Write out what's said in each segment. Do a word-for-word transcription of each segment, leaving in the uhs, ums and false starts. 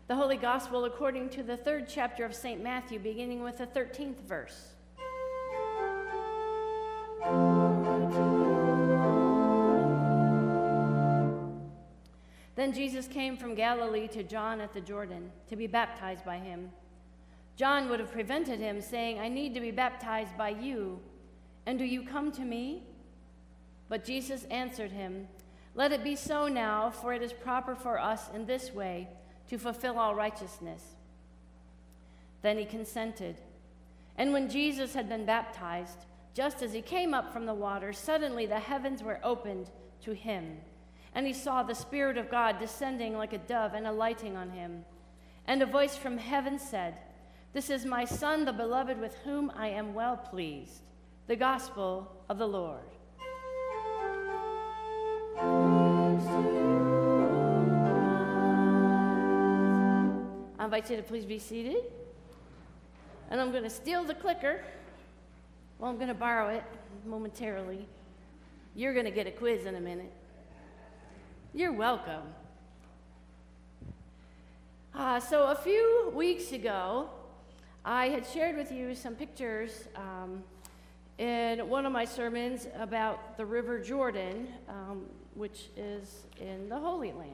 The Holy Gospel according to the third chapter of Saint Matthew, beginning with the thirteenth verse. Then Jesus came from Galilee to John at the Jordan to be baptized by him. John would have prevented him, saying, "I need to be baptized by you, and do you come to me?" But Jesus answered him, "Let it be so now, for it is proper for us in this way to fulfill all righteousness." Then he consented. And when Jesus had been baptized, just as he came up from the water, suddenly the heavens were opened to him, and he saw the Spirit of God descending like a dove and alighting on him. And a voice from heaven said, "This is my Son, the beloved, with whom I am well pleased." The Gospel of the Lord. I invite you to please be seated. And I'm going to steal the clicker. Well, I'm going to borrow it momentarily. You're going to get a quiz in a minute. You're welcome. Uh, so a few weeks ago, I had shared with you some pictures um, in one of my sermons about the River Jordan, um, which is in the Holy Land.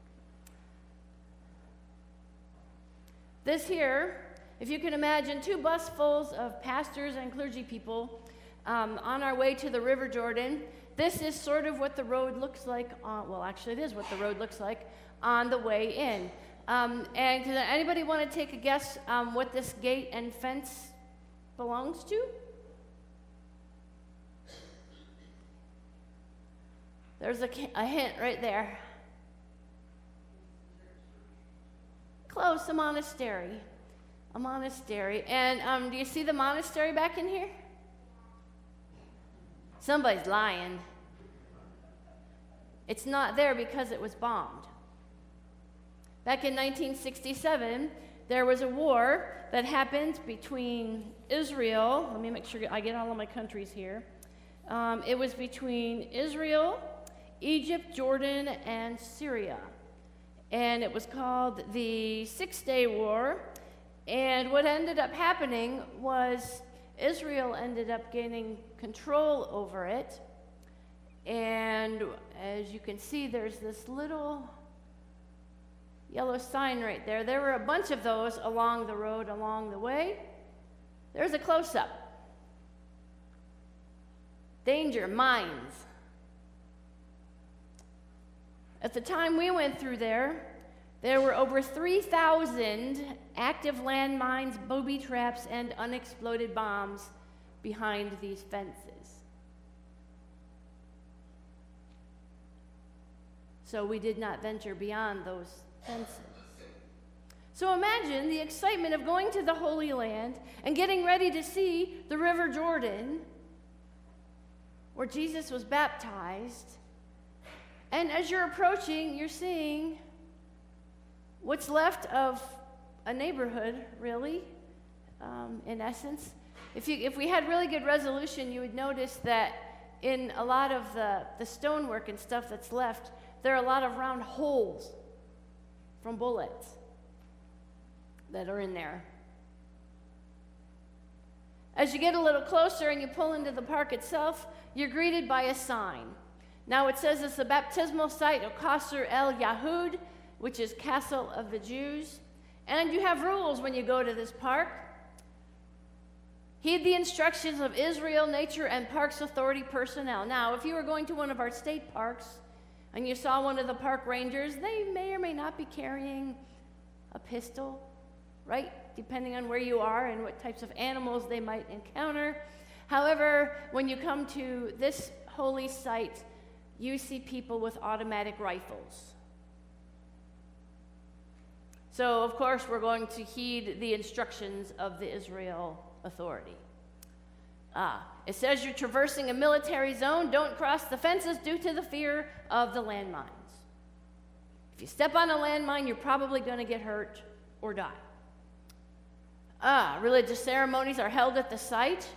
This here, if you can imagine, two busfuls of pastors and clergy people um, on our way to the River Jordan. This is sort of what the road looks like, on, well, actually it is what the road looks like on the way in. Um, and does anybody want to take a guess um, what this gate and fence belongs to? There's a, a hint right there. Close, a monastery. A monastery. And um, do you see the monastery back in here? Somebody's lying. It's not there because it was bombed. Back in nineteen sixty-seven, there was a war that happened between Israel. Let me make sure I get all of my countries here. Um, it was between Israel, Egypt, Jordan, and Syria. And it was called the Six-Day War. And what ended up happening was Israel ended up gaining control over it. And as you can see, there's this little yellow sign right there. There were a bunch of those along the road along the way. There's a close-up. Danger, mines. At the time we went through there, there were over three thousand active landmines, booby traps, and unexploded bombs behind these fences. So we did not venture beyond those fences. So imagine the excitement of going to the Holy Land and getting ready to see the River Jordan, where Jesus was baptized. And as you're approaching, you're seeing what's left of a neighborhood, really, um, in essence. If, you, if we had really good resolution, you would notice that in a lot of the, the stonework and stuff that's left, there are a lot of round holes from bullets that are in there. As you get a little closer and you pull into the park itself, you're greeted by a sign. Now it says it's the baptismal site of Qasr el Yahud, which is Castle of the Jews. And you have rules when you go to this park. Heed the instructions of Israel Nature and Parks Authority personnel. Now, if you were going to one of our state parks and you saw one of the park rangers, they may or may not be carrying a pistol, right? Depending on where you are and what types of animals they might encounter. However, when you come to this holy site, you see people with automatic rifles. So, of course, we're going to heed the instructions of the Israel Authority. Ah, it says you're traversing a military zone. Don't cross the fences due to the fear of the landmines. If you step on a landmine, you're probably going to get hurt or die. Ah, religious ceremonies are held at the site,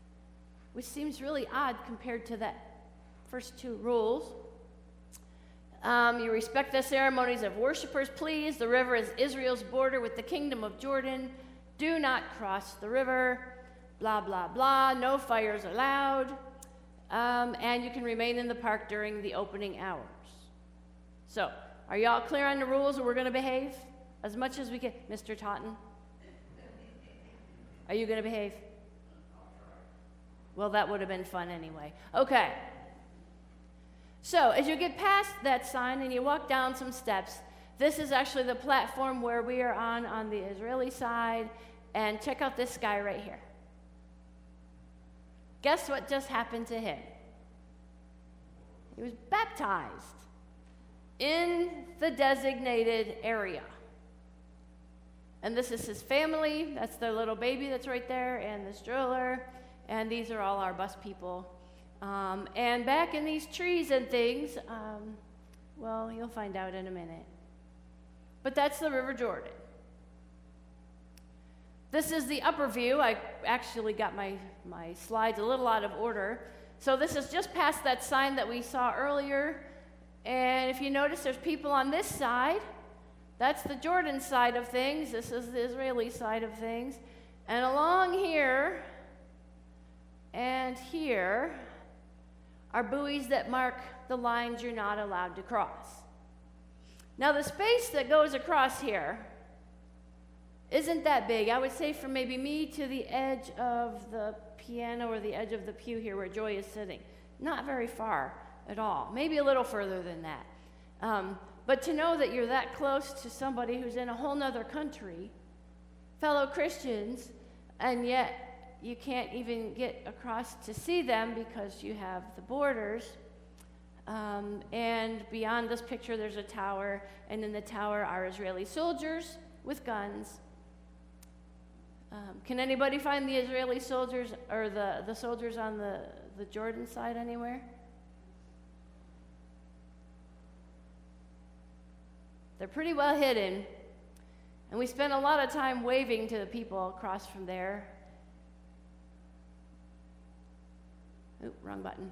which seems really odd compared to that first two rules. Um, you respect the ceremonies of worshipers, please. The river is Israel's border with the kingdom of Jordan. Do not cross the river. Blah, blah, blah. No fires allowed. Um, and you can remain in the park during the opening hours. So, are y'all clear on the rules, or we're going to behave as much as we can? Mister Totten? Are you going to behave? Well, that would have been fun anyway. Okay. So, as you get past that sign and you walk down some steps, this is actually the platform where we are on on the Israeli side. And check out this guy right here. Guess what just happened to him? He was baptized in the designated area. And this is his family. That's their little baby that's right there, and the stroller. And these are all our bus people. Um, and back in these trees and things, um, well, you'll find out in a minute. But that's the River Jordan. This is the upper view. I actually got my, my slides a little out of order. So this is just past that sign that we saw earlier. And if you notice, there's people on this side. That's the Jordan side of things. This is the Israeli side of things. And along here and here are buoys that mark the lines you're not allowed to cross. Now, the space that goes across here isn't that big. I would say from maybe me to the edge of the piano or the edge of the pew here where Joy is sitting. Not very far at all. Maybe a little further than that. Um, but to know that you're that close to somebody who's in a whole nother country, fellow Christians, and yet you can't even get across to see them because you have the borders. Um, and beyond this picture, there's a tower, and in the tower are Israeli soldiers with guns. Um, can anybody find the Israeli soldiers or the, the soldiers on the, the Jordan side anywhere? They're pretty well hidden. And we spent a lot of time waving to the people across from there. Oop, wrong button.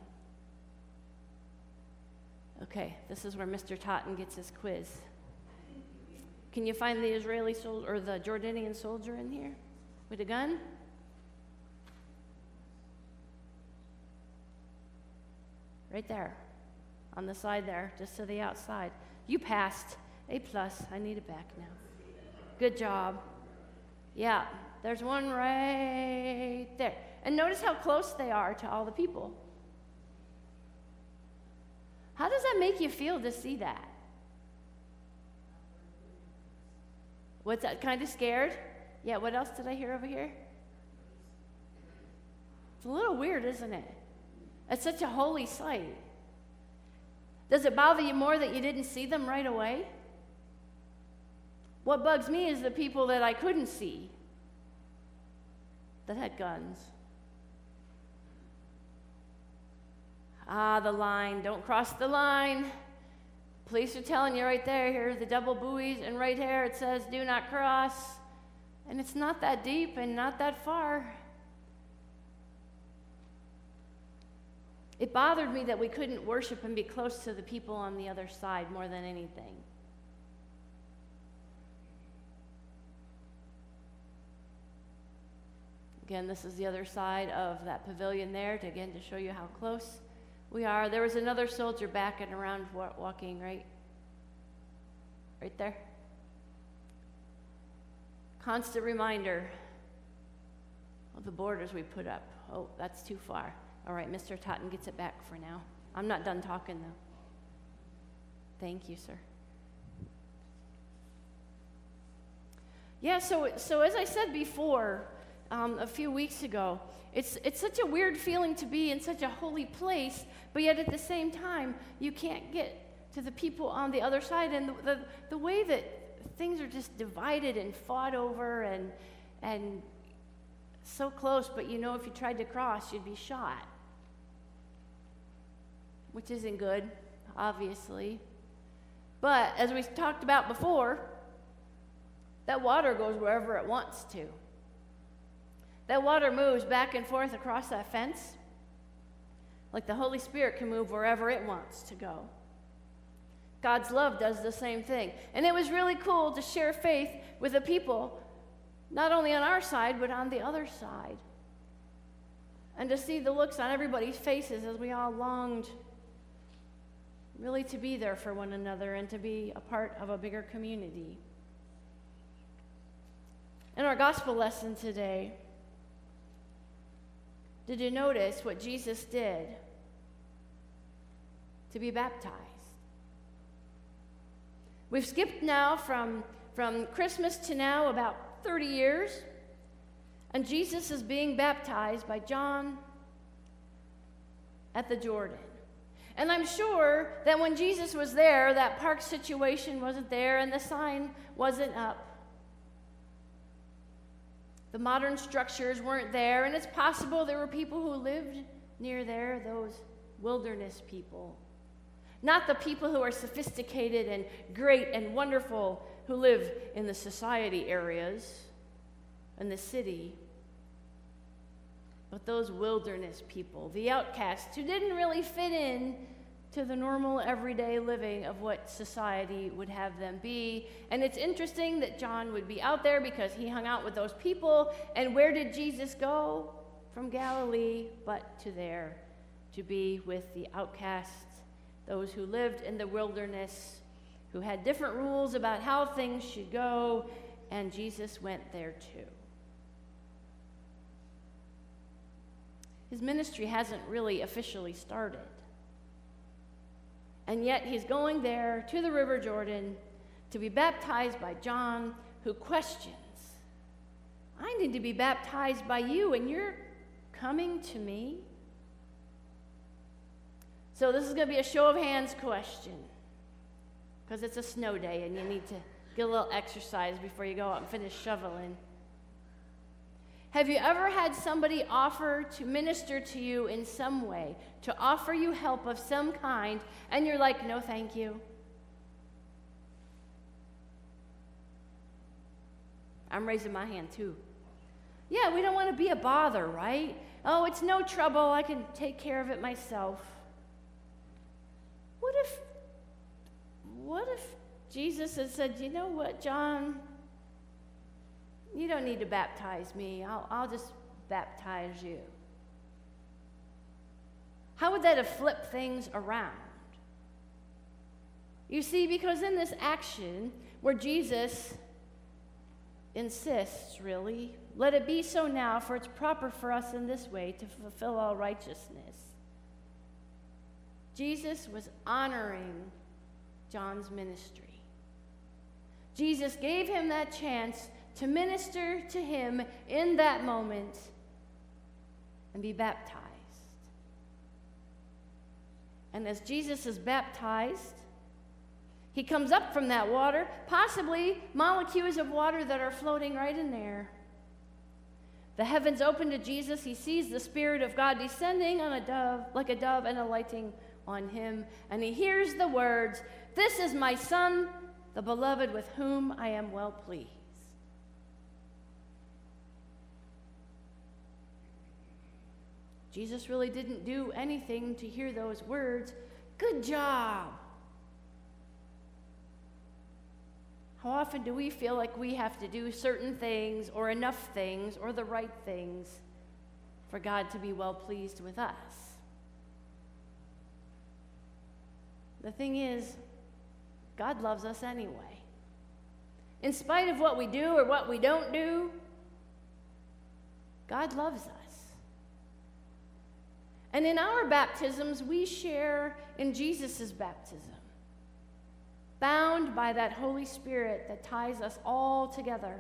Okay, this is where Mister Totten gets his quiz. Can you find the Israeli soldier or the Jordanian soldier in here with a gun? Right there, on the side there, just to the outside. You passed. A plus. I need it back now. Good job. Yeah, there's one right there. And notice how close they are to all the people. How does that make you feel to see that? What's that? Kind of scared? Yeah, what else did I hear over here? It's a little weird, isn't it? It's such a holy sight. Does it bother you more that you didn't see them right away? What bugs me is the people that I couldn't see that had guns. Ah, the line. Don't cross the line. Police are telling you right there, here are the double buoys, and right here it says, do not cross. And it's not that deep and not that far. It bothered me that we couldn't worship and be close to the people on the other side more than anything. Again, this is the other side of that pavilion there, to, again, to show you how close we are. There was another soldier back and around walking, right? Right there. Constant reminder of the borders we put up. Oh, that's too far. All right, Mister Totten gets it back for now. I'm not done talking, though. Thank you, sir. Yeah, so, so as I said before, um, a few weeks ago, it's, it's such a weird feeling to be in such a holy place, but yet at the same time, you can't get to the people on the other side. And the, the, the way that things are just divided and fought over and, and so close, but you know if you tried to cross, you'd be shot. Which isn't good, obviously. But as we talked about before, that water goes wherever it wants to. That water moves back and forth across that fence, like the Holy Spirit can move wherever it wants to go. God's love does the same thing. And it was really cool to share faith with the people, not only on our side, but on the other side. And to see the looks on everybody's faces as we all longed really to be there for one another and to be a part of a bigger community. In our gospel lesson today, did you notice what Jesus did to be baptized? We've skipped now from, from Christmas to now about thirty years, and Jesus is being baptized by John at the Jordan. And I'm sure that when Jesus was there, that park situation wasn't there and the sign wasn't up. The modern structures weren't there, and it's possible there were people who lived near there, those wilderness people. Not the people who are sophisticated and great and wonderful who live in the society areas and the city, but those wilderness people, the outcasts who didn't really fit in to the normal everyday living of what society would have them be. And it's interesting that John would be out there because he hung out with those people. And where did Jesus go? From Galilee, but to there, to be with the outcasts, those who lived in the wilderness, who had different rules about how things should go, and Jesus went there too. His ministry hasn't really officially started. And yet he's going there to the River Jordan to be baptized by John, who questions, I need to be baptized by you, and you're coming to me? So this is going to be a show of hands question, because it's a snow day and you need to get a little exercise before you go out and finish shoveling. Have you ever had somebody offer to minister to you in some way, to offer you help of some kind, and you're like, no, thank you? I'm raising my hand too. Yeah, we don't want to be a bother, right? Oh, it's no trouble. I can take care of it myself. What if, what if Jesus had said, you know what, John? You don't need to baptize me. I'll, I'll just baptize you. How would that have flipped things around? You see, because in this action where Jesus insists, really, let it be so now, for it's proper for us in this way to fulfill all righteousness. Jesus was honoring John's ministry. Jesus gave him that chance to minister to him in that moment and be baptized. And as Jesus is baptized, he comes up from that water, possibly molecules of water that are floating right in there. The heavens open to Jesus. He sees the Spirit of God descending on a dove, like a dove, and alighting on him. And he hears the words, "This is my Son, the beloved, with whom I am well pleased." Jesus really didn't do anything to hear those words. Good job. How often do we feel like we have to do certain things or enough things or the right things for God to be well pleased with us? The thing is, God loves us anyway. In spite of what we do or what we don't do, God loves us. And in our baptisms, we share in Jesus' baptism, bound by that Holy Spirit that ties us all together,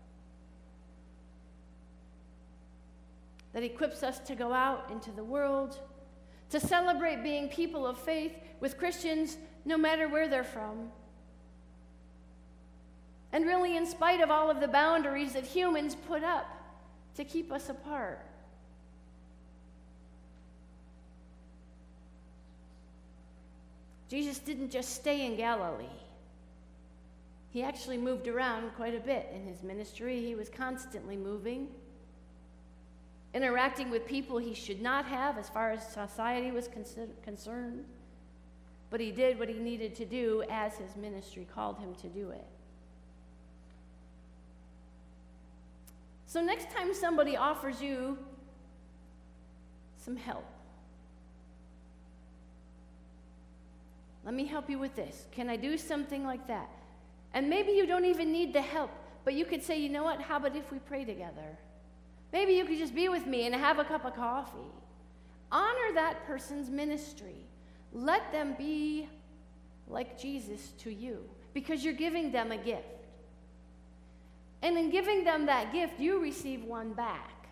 that equips us to go out into the world, to celebrate being people of faith with Christians no matter where they're from. And really, in spite of all of the boundaries that humans put up to keep us apart. Jesus didn't just stay in Galilee. He actually moved around quite a bit in his ministry. He was constantly moving, interacting with people he should not have as far as society was concerned. but he did what he needed to do as his ministry called him to do it. So next time somebody offers you some help, let me help you with this. Can I do something like that? And maybe you don't even need the help, but you could say, you know what, how about if we pray together? Maybe you could just be with me and have a cup of coffee. Honor that person's ministry. Let them be like Jesus to you, because you're giving them a gift. And in giving them that gift, you receive one back.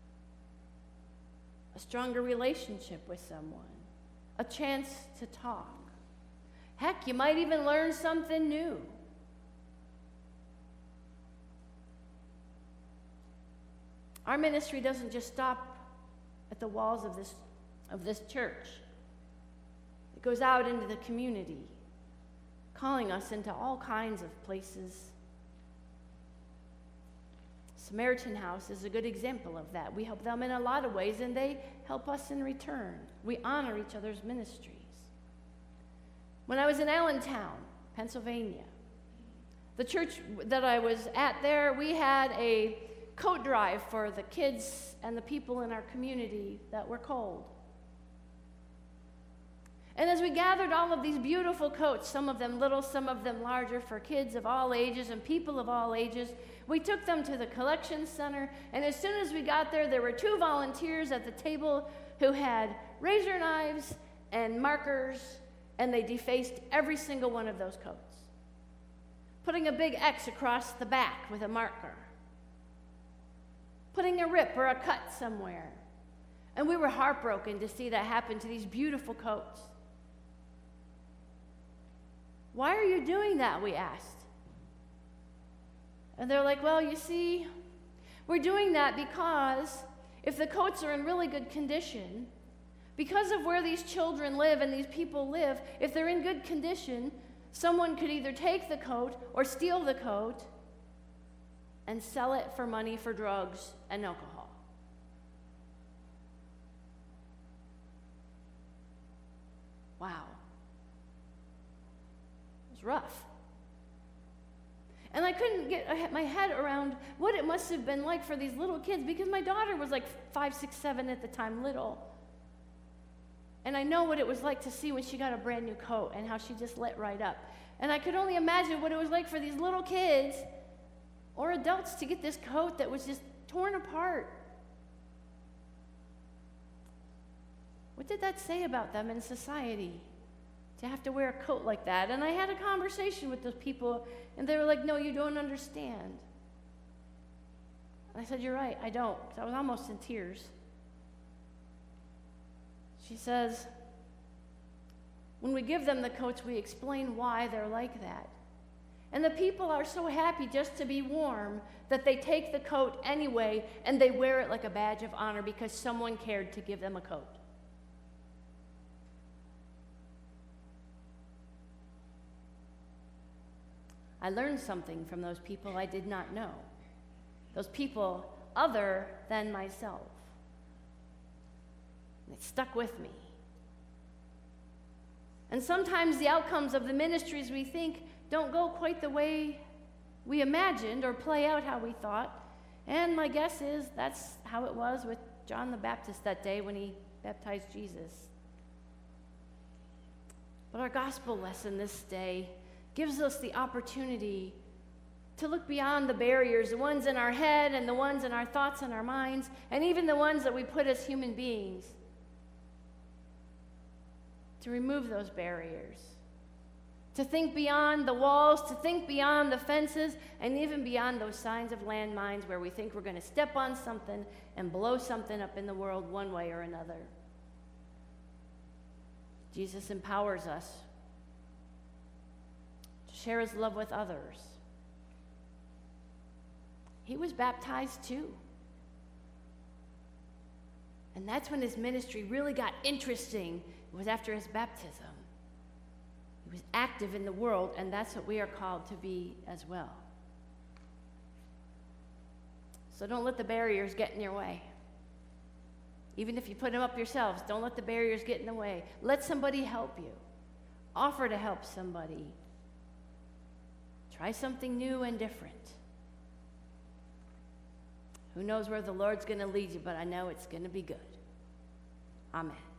A stronger relationship with someone. A chance to talk. Heck, you might even learn something new. Our ministry doesn't just stop at the walls of this, of this church. It goes out into the community, calling us into all kinds of places. Samaritan House is a good example of that. We help them in a lot of ways, and they help us in return. We honor each other's ministries. When I was in Allentown, Pennsylvania, the church that I was at there, we had a coat drive for the kids and the people in our community that were cold. And as we gathered all of these beautiful coats, some of them little, some of them larger, for kids of all ages and people of all ages, we took them to the collection center, and as soon as we got there, there were two volunteers at the table who had razor knives and markers, and they defaced every single one of those coats, putting a big X across the back with a marker, putting a rip or a cut somewhere. And we were heartbroken to see that happen to these beautiful coats. Why are you doing that, we asked. And they're like, well, you see, we're doing that because if the coats are in really good condition, because of where these children live and these people live, if they're in good condition, someone could either take the coat or steal the coat and sell it for money for drugs and alcohol. Wow. It was rough. And I couldn't get my head around what it must have been like for these little kids, because my daughter was like five, six, seven at the time, little. And I know what it was like to see when she got a brand new coat and how she just lit right up. And I could only imagine what it was like for these little kids or adults to get this coat that was just torn apart. What did that say about them in society, to have to wear a coat like that? And I had a conversation with those people, and they were like, no, you don't understand. And I said, you're right, I don't. I was almost in tears. She says, when we give them the coats, we explain why they're like that. And the people are so happy just to be warm that they take the coat anyway, and they wear it like a badge of honor because someone cared to give them a coat. I learned something from those people I did not know. Those people other than myself. It stuck with me. And sometimes the outcomes of the ministries we think don't go quite the way we imagined or play out how we thought. And my guess is that's how it was with John the Baptist that day when he baptized Jesus. But our gospel lesson this day gives us the opportunity to look beyond the barriers, the ones in our head and the ones in our thoughts and our minds, and even the ones that we put as human beings, to remove those barriers, to think beyond the walls, to think beyond the fences, and even beyond those signs of landmines where we think we're going to step on something and blow something up in the world one way or another. Jesus empowers us to share his love with others. He was baptized too. And that's when his ministry really got interesting. It was after his baptism. He was active in the world, and that's what we are called to be as well. So don't let the barriers get in your way. Even if you put them up yourselves, don't let the barriers get in the way. Let somebody help you. Offer to help somebody. Try something new and different. Who knows where the Lord's going to lead you, but I know it's going to be good. Amen.